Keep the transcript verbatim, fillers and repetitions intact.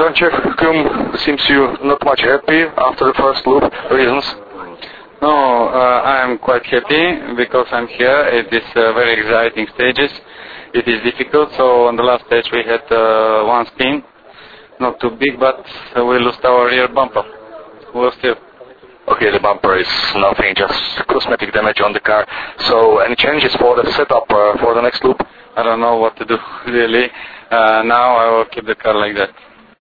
Leonchev, Cum seems you not much happy after the first loop. Reasons? No, uh, I'm quite happy because I'm here. It is uh, very exciting stages. It is difficult, so on the last stage we had uh, one spin. Not too big, but uh, we lost our rear bumper. We'll still. Okay, the bumper is nothing, just cosmetic damage on the car. So, any changes for the setup uh, for the next loop? I don't know what to do, really. Uh, now I will keep the car like that.